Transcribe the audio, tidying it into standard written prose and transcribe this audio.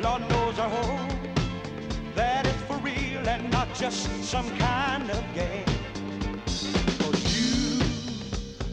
Lord knows, I hope that it's for real and not just some kind of game.